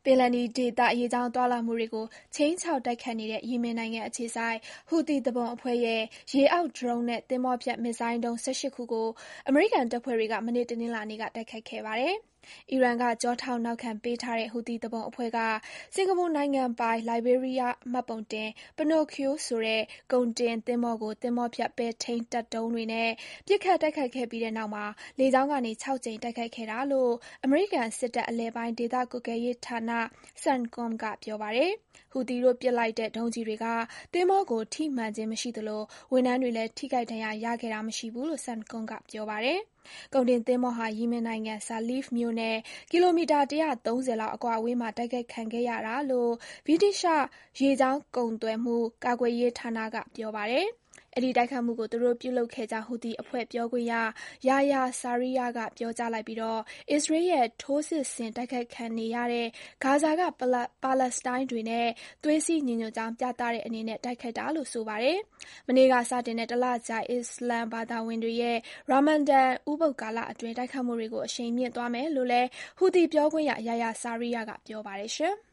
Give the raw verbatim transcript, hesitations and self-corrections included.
ပင်လယ်နီဒေသရေကြောင်းသွားလာမှုတွေကိုခြိမ်းခြောက်တိုက်ခိုက်နေတဲ့ယီမင်နိုင်ငံအခြေစိုက်ဟူသီသူပုန်အဖွဲ့ရဲ့ရေအောက်ဒရုန်းနဲ့သင်္ဘောဖျက်မစ်ဇိုင်းဒုံး ၁၈ ခုကိုအမေရိကန်တပ်ဖွဲ့တွေကမနေ့တနင်္လာနေ့ကတိုက်ခိုက်ခဲ့ပါတယ်။ အီရန်ကကျောထောက်နောက်ခံပေးထားတဲ့ဟူသီသူပုန်အဖွဲ့က စင်္ကာပူနိုင်ငံပိုင် လိုက်ဘေးရီးယားမှတ်ပုံတင် Pinocchio ဆိုတဲ့ကုန်တင်သင်္ဘောကို သင်္ဘောဖျက်ပဲ့ထိန်းတပ်ဒုံးတွေနဲ့ပစ်ခတ်တိုက်ခိုက်ခဲ့ပြီးတဲ့နောက် လေကြောင်းကနေ ခြောက်ကြိမ်တိုက်ခိုက်ခဲ့တာလို့ အမေရိကန်စစ်တပ်အလယ်ပိုင်းဒေသကွပ်ကဲရေးဌာန CENTCOM ကပြောပါတယ်။ ဟူသီတို့ပစ်လိုက်တဲ့ဒုံးကျည်တွေကသင်္ဘောကိုထိမှန်ခြင်းမရှိသလို ဝန်ထမ်းတွေလည်းထိခိုက်ဒဏ်ရာရခဲ့တာမရှိဘူးလို့ CENTCOM ကပြောပါတယ်။ ကုန်တင်သင်္ဘောဟာ ယီမင်နိုင်ငံ Saleef မြို့နဲ့ ကီလိုမီတာ ၁၃၀ လောက်အကွာအဝေးမှာတိုက်ခိုက်ခံခဲ့ရတာလို့ ဗြိတိသျှရေကြောင်းကုန်သွယ်မှုကာကွယ်ရေးဌာနကပြောပါတယ်။ အဲဒီတိုက်ခိုက်မှုကို သူတို့ပြုလုပ်ခဲ့ကြောင်း ဟူသီအဖွဲ့ပြောခွင့်ရ Yahya Sarea ကပြောကြားလိုက်ပြီး အစ္စရေးရဲ့ထိုးစစ်ဆင်တိုက်ခိုက်ခံနေရတဲ့ဂါဇာကပါလက်စတိုင်းတွေနဲ့သွေးစည်းညီညွတ်ကြောင်းပြသတဲ့အနေနဲ့တိုက်ခိုက်တာလို့ဆိုပါတယ်။ မနေ့ကစတင်တဲ့တလကြာ အစ္စလာမ်ဘာသာဝင်တွေရဲ့ ရာမာဒန်ဥပုသ်ကာလအတွင်း တိုက်ခိုက်မှုတွေကိုအရှိန်မြှင့်သွားမယ်လို့လည်း ဟူသီပြောခွင့်ရ Yahya Sarea ကပြောပါတယ်။